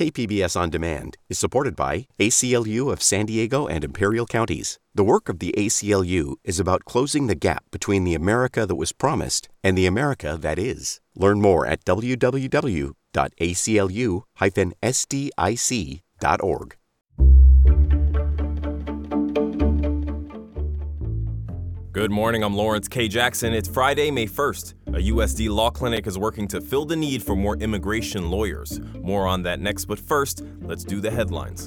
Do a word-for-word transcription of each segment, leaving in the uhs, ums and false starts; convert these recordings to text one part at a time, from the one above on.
K P B S On Demand is supported by A C L U of San Diego and Imperial Counties. The work of the A C L U is about closing the gap between the America that was promised and the America that is. Learn more at w w w dot a c l u dash s d i c dot org. Good morning, I'm Lawrence K. Jackson. It's Friday, May first. A U S D law clinic is working to fill the need for more immigration lawyers. More on that next, but first, let's do the headlines.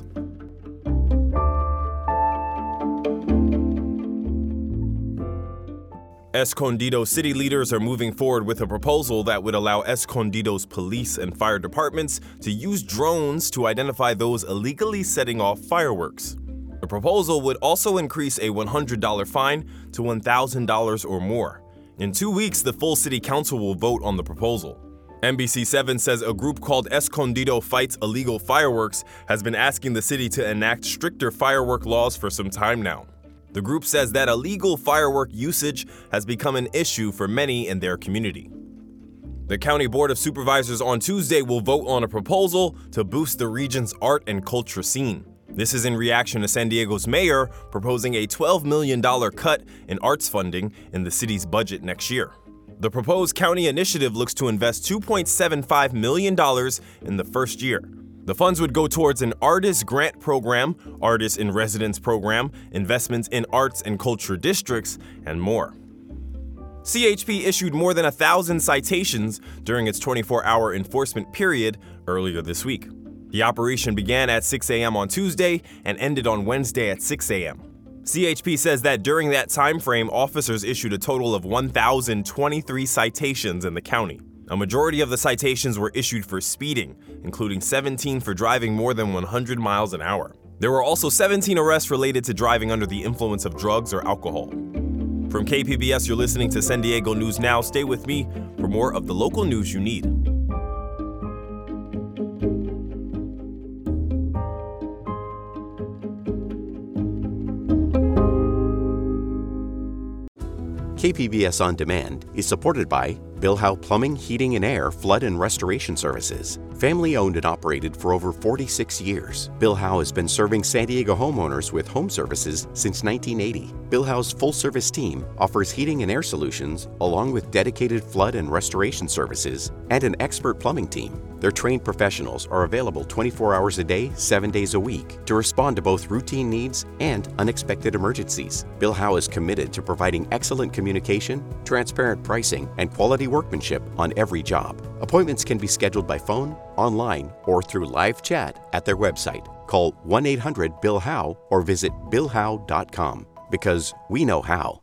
Escondido city leaders are moving forward with a proposal that would allow Escondido's police and fire departments to use drones to identify those illegally setting off fireworks. The proposal would also increase a one hundred dollars fine to one thousand dollars or more. In two weeks, the full city council will vote on the proposal. N B C seven says a group called Escondido Fights Illegal Fireworks has been asking the city to enact stricter firework laws for some time now. The group says that illegal firework usage has become an issue for many in their community. The County Board of Supervisors on Tuesday will vote on a proposal to boost the region's art and culture scene. This is in reaction to San Diego's mayor proposing a twelve million dollars cut in arts funding in the city's budget next year. The proposed county initiative looks to invest two point seven five million dollars in the first year. The funds would go towards an artist grant program, artist in residence program, investments in arts and culture districts, and more. C H P issued more than a thousand citations during its twenty-four hour enforcement period earlier this week. The operation began at six a.m. on Tuesday and ended on Wednesday at six a.m. C H P says that during that time frame, officers issued a total of one thousand twenty-three citations in the county. A majority of the citations were issued for speeding, including seventeen for driving more than one hundred miles an hour. There were also seventeen arrests related to driving under the influence of drugs or alcohol. From K P B S, you're listening to San Diego News Now. Stay with me for more of the local news you need. K P B S On Demand is supported by Bill Howe Plumbing, Heating and Air Flood and Restoration Services. Family owned and operated for over forty-six years, Bill Howe has been serving San Diego homeowners with home services since nineteen eighty. Bill Howe's full-service team offers heating and air solutions along with dedicated flood and restoration services and an expert plumbing team. Their trained professionals are available twenty-four hours a day, seven days a week to respond to both routine needs and unexpected emergencies. Bill Howe is committed to providing excellent communication, transparent pricing, and quality workmanship on every job. Appointments can be scheduled by phone, online, or through live chat at their website. Call one eight hundred Bill Howe or visit bill howe dot com because we know how.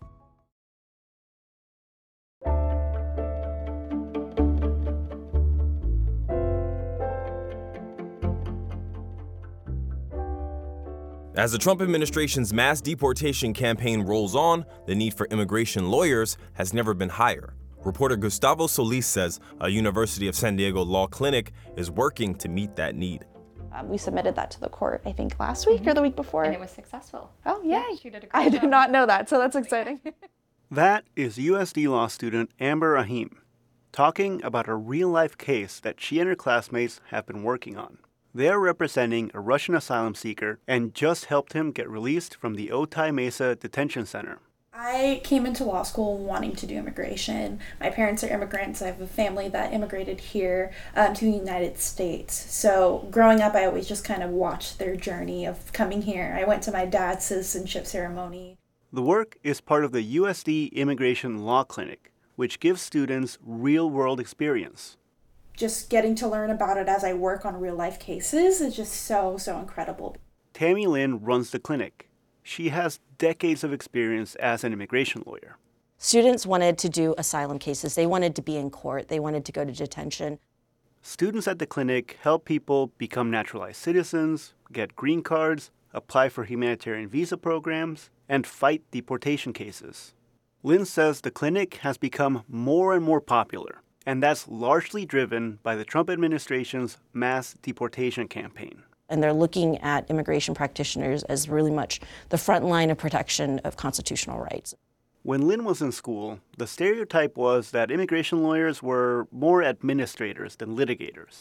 As the Trump administration's mass deportation campaign rolls on, the need for immigration lawyers has never been higher. Reporter Gustavo Solis says a University of San Diego law clinic is working to meet that need. Um, we submitted that to the court, I think, last week mm-hmm. or the week before. And it was successful. Oh, yay. Yeah, she did a great I job. did not know that, so that's exciting. That is U S D law student Amber Rahim talking about a real-life case that she and her classmates have been working on. They are representing a Russian asylum seeker and just helped him get released from the Otay Mesa Detention Center. I came into law school wanting to do immigration. My parents are immigrants. I have a family that immigrated here um, to the United States. So growing up, I always just kind of watched their journey of coming here. I went to my dad's citizenship ceremony. The work is part of the U S D Immigration Law Clinic, which gives students real-world experience. Just getting to learn about it as I work on real-life cases is just so, so incredible. Tammy Lynn runs the clinic. She has decades of experience as an immigration lawyer. Students wanted to do asylum cases. They wanted to be in court. They wanted to go to detention. Students at the clinic help people become naturalized citizens, get green cards, apply for humanitarian visa programs, and fight deportation cases. Lynn says the clinic has become more and more popular, and that's largely driven by the Trump administration's mass deportation campaign. And they're looking at immigration practitioners as really much the front line of protection of constitutional rights. When Lynn was in school, the stereotype was that immigration lawyers were more administrators than litigators.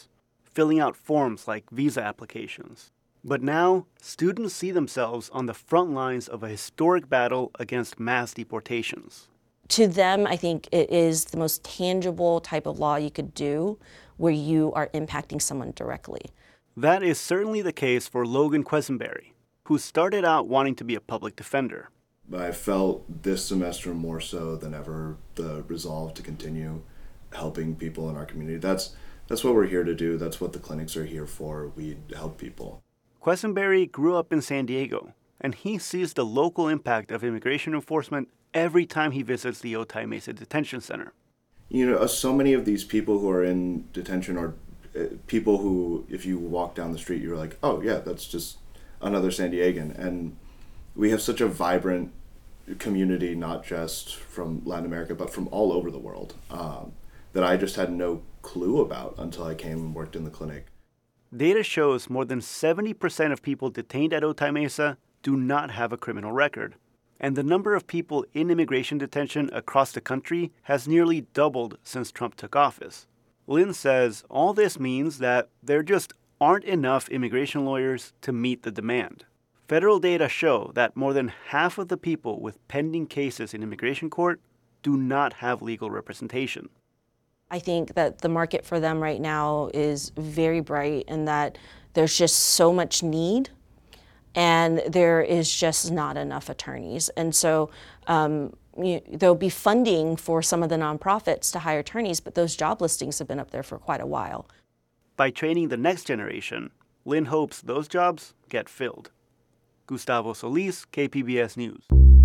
filling out forms like visa applications. But now, students see themselves on the front lines of a historic battle against mass deportations. To them, I think it is the most tangible type of law you could do where you are impacting someone directly. That is certainly the case for Logan Quesenberry, who started out wanting to be a public defender. I felt this semester more so than ever the resolve to continue helping people in our community. That's that's what we're here to do. That's what the clinics are here for. We help people. Quesenberry grew up in San Diego, and he sees the local impact of immigration enforcement every time he visits the Otay Mesa Detention Center. You know, so many of these people who are in detention are uh, people who, if you walk down the street, you're like, oh yeah, that's just another San Diegan. And we have such a vibrant community, not just from Latin America, but from all over the world, um, that I just had no clue about until I came and worked in the clinic. Data shows more than seventy percent of people detained at Otay Mesa do not have a criminal record. And the number of people in immigration detention across the country has nearly doubled since Trump took office. Lynn says all this means that there just aren't enough immigration lawyers to meet the demand. Federal data show that more than half of the people with pending cases in immigration court do not have legal representation. I think that the market for them right now is very bright and that there's just so much need and there is just not enough attorneys. And so um, you, there'll be funding for some of the nonprofits to hire attorneys, but those job listings have been up there for quite a while. By training the next generation, Lynn hopes those jobs get filled. Gustavo Solis, K P B S News.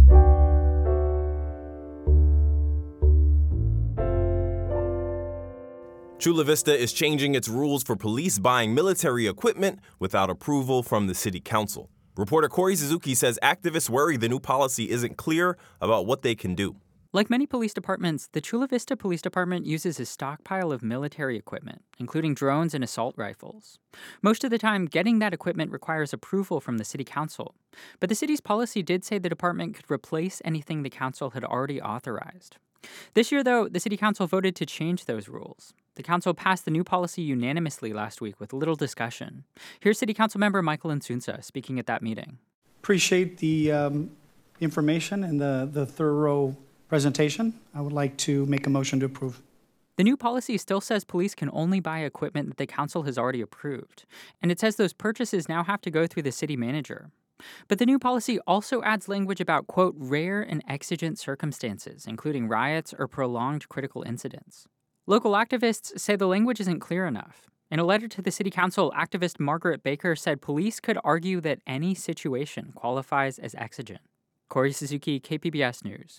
Chula Vista is changing its rules for police buying military equipment without approval from the city council. Reporter Corey Suzuki says activists worry the new policy isn't clear about what they can do. Like many police departments, the Chula Vista Police Department uses a stockpile of military equipment, including drones and assault rifles. Most of the time, getting that equipment requires approval from the city council. But the city's policy did say the department could replace anything the council had already authorized. This year, though, the city council voted to change those rules. The council passed the new policy unanimously last week with little discussion. Here's City Council member Michael Insunza speaking at that meeting. Appreciate the um, information and the, the thorough presentation. I would like to make a motion to approve. The new policy still says police can only buy equipment that the council has already approved, and it says those purchases now have to go through the city manager. But the new policy also adds language about, quote, rare and exigent circumstances, including riots or prolonged critical incidents. Local activists say the language isn't clear enough. In a letter to the city council, activist Margaret Baker said police could argue that any situation qualifies as exigent. Corey Suzuki, K P B S News.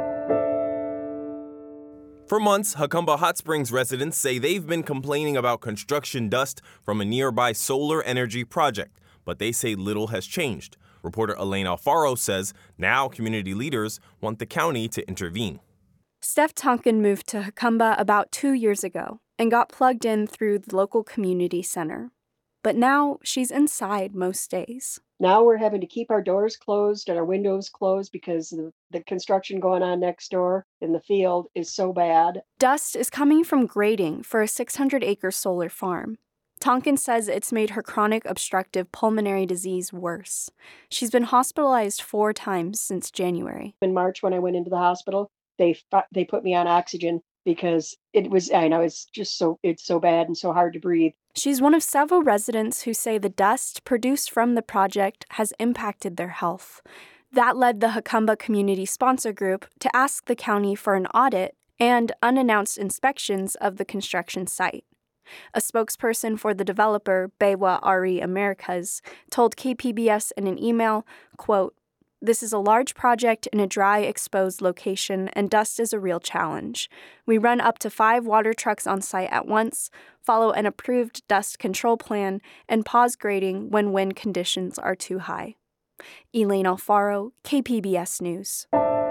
For months, Jacumba Hot Springs residents say they've been complaining about construction dust from a nearby solar energy project, but they say little has changed. Reporter Elaine Alfaro says now community leaders want the county to intervene. Steph Tonkin moved to Jacumba about two years ago and got plugged in through the local community center. But now she's inside most days. Now we're having to keep our doors closed and our windows closed because the, the construction going on next door in the field is so bad. Dust is coming from grading for a six hundred acre solar farm. Tonkin says it's made her chronic obstructive pulmonary disease worse. She's been hospitalized four times since January. In March, when I went into the hospital, they they put me on oxygen because it was, I know, it's just so, it's so bad and so hard to breathe. She's one of several residents who say the dust produced from the project has impacted their health. That led the Jacumba Community Sponsor Group to ask the county for an audit and unannounced inspections of the construction site. A spokesperson for the developer, Bewa Ari Americas, told K P B S in an email, quote, "This is a large project in a dry, exposed location, and dust is a real challenge. We run up to five water trucks on site at once, follow an approved dust control plan, and pause grading when wind conditions are too high." Elaine Alfaro, K P B S News.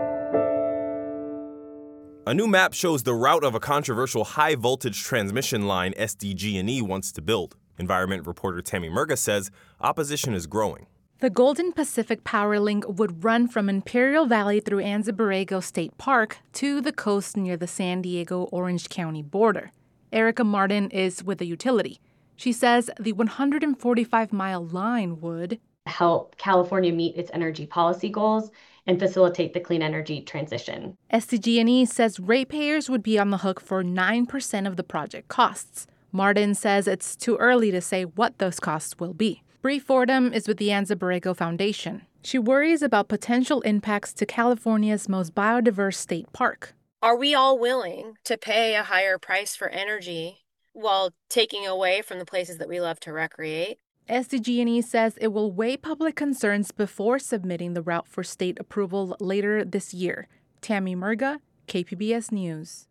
A new map shows the route of a controversial high-voltage transmission line S D G and E wants to build. Environment reporter Tammy Murga says opposition is growing. The Golden Pacific Power Link would run from Imperial Valley through Anza Borrego State Park to the coast near the San Diego-Orange County border. Erica Martin is with the utility. She says the one hundred forty-five mile line would help California meet its energy policy goals and facilitate the clean energy transition. S D G and E says ratepayers would be on the hook for nine percent of the project costs. Martin says it's too early to say what those costs will be. Bree Fordham is with the Anza Borrego Foundation. She worries about potential impacts to California's most biodiverse state park. Are we all willing to pay a higher price for energy while taking away from the places that we love to recreate? S D G and E says it will weigh public concerns before submitting the route for state approval later this year. Tammy Murga, K P B S News.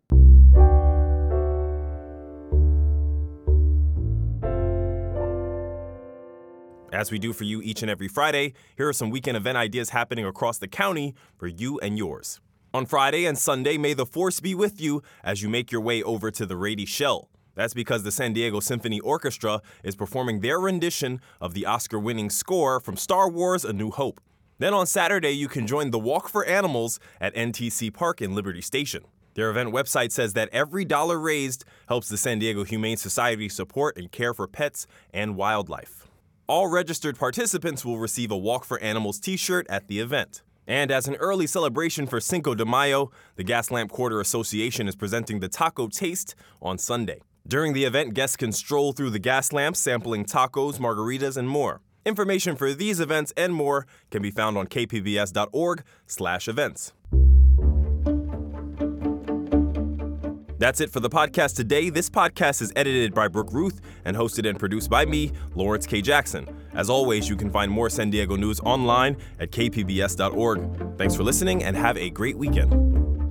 As we do for you each and every Friday, here are some weekend event ideas happening across the county for you and yours. On Friday and Sunday, may the force be with you as you make your way over to the Rady Shell. That's because the San Diego Symphony Orchestra is performing their rendition of the Oscar-winning score from Star Wars: A New Hope. Then on Saturday, you can join the Walk for Animals at N T C Park in Liberty Station. Their event website says that every dollar raised helps the San Diego Humane Society support and care for pets and wildlife. All registered participants will receive a Walk for Animals t-shirt at the event. And as an early celebration for Cinco de Mayo, the Gaslamp Quarter Association is presenting the Taco Taste on Sunday. During the event, guests can stroll through the gas lamps, sampling tacos, margaritas, and more. Information for these events and more can be found on k p b s dot org slash events. That's it for the podcast today. This podcast is edited by Brooke Ruth and hosted and produced by me, Lawrence K. Jackson. As always, you can find more San Diego news online at k p b s dot org. Thanks for listening and have a great weekend.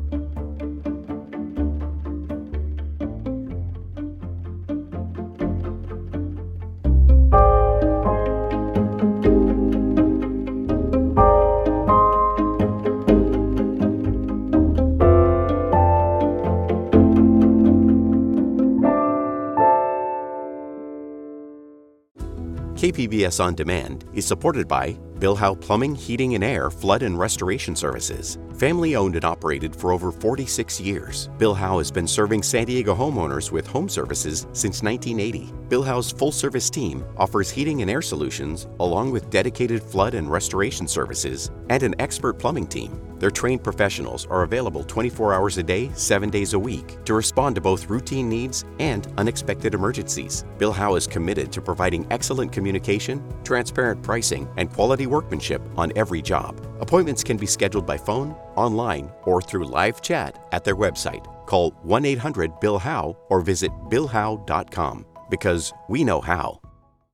K P B S On Demand is supported by Bilhau Plumbing, Heating and Air Flood and Restoration Services. Family owned and operated for over forty-six years, Bilhau has been serving San Diego homeowners with home services since nineteen eighty. Bilhau's full-service team offers heating and air solutions along with dedicated flood and restoration services and an expert plumbing team. Their trained professionals are available twenty-four hours a day, seven days a week to respond to both routine needs and unexpected emergencies. Bilhau is committed to providing excellent communication, transparent pricing, and quality workmanship on every job. Appointments can be scheduled by phone, online, or through live chat at their website. Call one eight hundred bill how or visit bill how dot com because we know how.